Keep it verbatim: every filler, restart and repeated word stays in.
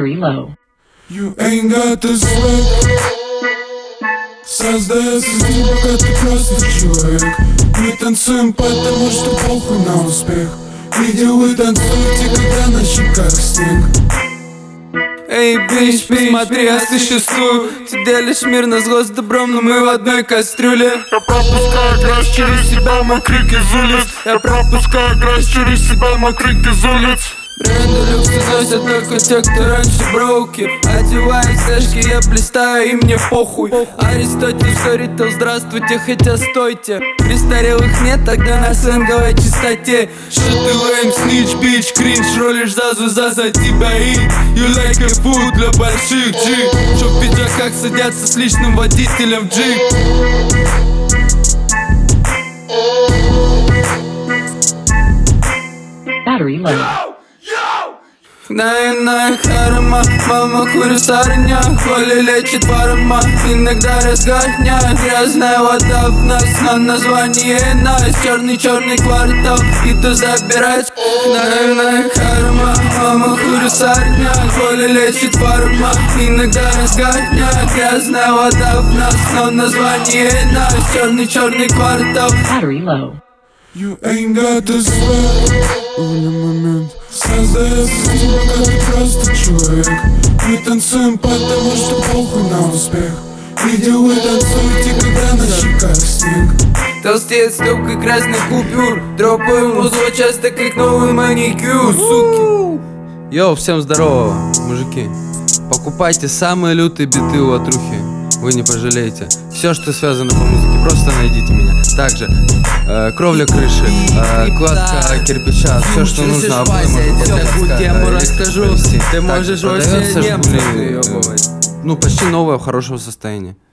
Battery low. You ain't got the swag. Создается здесь, пока ты просто человек. Мы танцуем, потому что похуй на успех. Видео вы танцуете, когда на щеках снег. Эй, бич, посмотри, я существую. Ты делишь мир на зло с добром, но мы в одной кастрюле. Я пропускаю грязь через себя, мой крик из улиц. Я пропускаю грязь через себя, мой крик из улиц. Бренды люксы носят только те, кто раньше броуки. Одеваю сэшки, я блистаю, и мне похуй. Аристотель сторител, здравствуйте, хотя стойте. Престарелых нет, тогда на сленговой чистоте. Что ты лэм, снич, бич, кринж, ролишь зазу, за за тебя и you like a food для больших джип. Что в пиджаках садятся с личным водителем в джип. Battery low. Наивная харма, мама курит сарня, Коля лечит фарма, иногда разгоня. Грязная вода в нас, на название нас. Черный-черный квартал, и то забирать. Наивная харма, мама курит сарня, Коля лечит фарма, иногда разгоня. Грязная вода в нас, на название нас. Черный-черный квартал. Battery low. You ain't got the swag. Улный момент. Создается здесь, пока ты просто человек. Мы танцуем, потому что похуй на успех. Видео вы танцуете, когда на щеках снег. Толстеет стопкой красных купюр. Дропаю музло часто, как новый маникюр, суки. Йоу, всем здорово, мужики. Покупайте самые лютые биты у Отрухи. Вы не пожалеете. Все, что связано по музыке, просто найдите меня. Также э, кровля крыши, э, кладка кирпича, все, что нужно. Я тему расскажу. Ты можешь вообще не выебывать. Ну, почти новое, в хорошем состоянии.